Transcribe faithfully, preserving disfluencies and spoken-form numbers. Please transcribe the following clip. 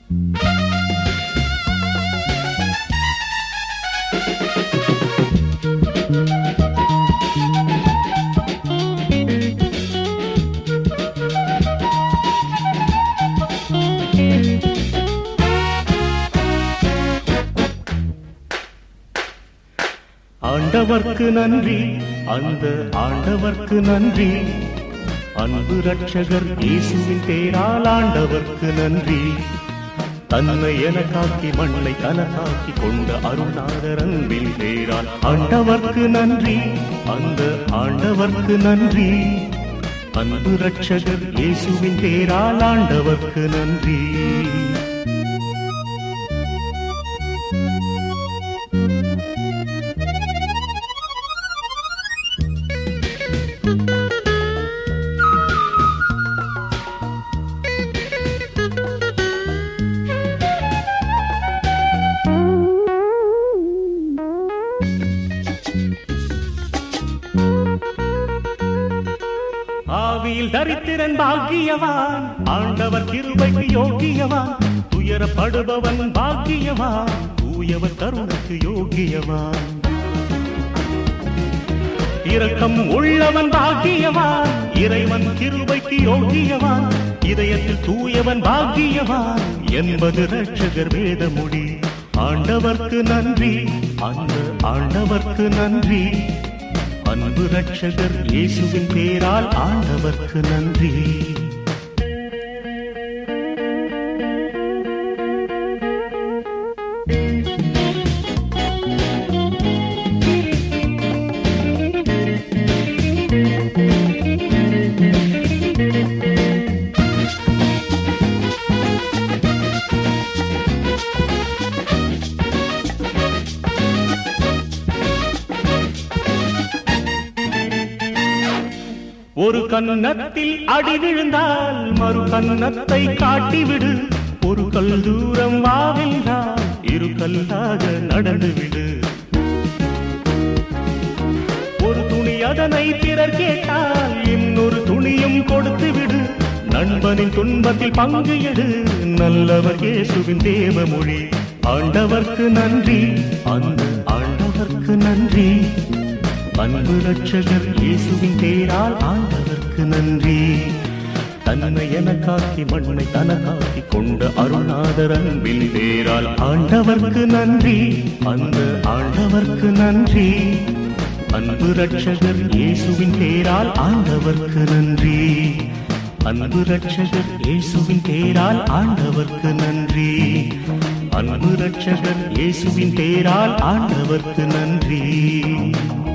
ஆண்டவர்க்கு நன்றி, அந்த ஆண்டவர்க்கு நன்றி, அன்பு ரட்சகர் இயேசுவின் பேரால் ஆண்டவர்க்கு நன்றி. தன்னை எனக்காக்கி மண்ணை தனக்காக்கி கொண்ட அருளாளர் அன்பின் பேரால் ஆண்டவர்க்கு நன்றி, அந்த ஆண்டவர்க்கு நன்றி, அன்பு ரட்சகர் இயேசுவின் பேரால் ஆண்டவர்க்கு நன்றி. ஆவியில் தரித்திரன் பாக்கியவான், ஆண்டவர் கிருபைக்கு யோகியவான், துயரப்படுபவன் பாக்கியவான், தூயவர் கருணைக்கு யோகியவான். இரக்கம் உள்ளவன் பாக்கியவான், இறைவன் கிருபைக்கு யோகியவான், இதயத்தில் தூயவன் பாக்கியவான் என்பது ரட்சகர் வேதமுடி. ஆண்டவர்க்கு நன்றி, அந்த ஆண்டவர்க்கு நன்றி, அன்பு ரட்சகர் இயேசுவின் பேரால் ஆண்டவர்க்கு நன்றி. ஒரு கன்னத்தில் அடி விழுந்தால் மறு கன்னத்தை காட்டிவிடு, ஒரு கல் தூரம் வாவென்றால் இரு கல்லாக நடந்துவிடு. ஒரு துணி அதனை பிறர் கேட்டால் இன்னொரு துணியும் கொடுத்து விடு, நண்பனின் துன்பத்தில் பங்கு எடு, நல்லவர் இயேசுவின் தேவமொழி. ஆண்டவர்க்கு நன்றி, அந்த ஆண்டவர்க்கு நன்றி, அன்பு ரட்சகர் இயேசுவின் பேரால் ஆண்டவர்க்கு நன்றி. தன்னை எனக்காக்கி மண்ணை தனக்காக்கி கொண்ட அருளாளர் அன்பின் பேரால் ஆண்டவர்க்கு நன்றி, அந்த ஆண்டவர்க்கு நன்றி, அன்பு ரட்சகர் இயேசுவின் பேரால் ஆண்டவர்க்கு நன்றி. அன்பு ரட்சகர் இயேசுவின் பேரால் ஆண்டவர்க்கு நன்றி, அன்பு ரட்சகர் இயேசுவின் பேரால் ஆண்டவர்க்கு நன்றி.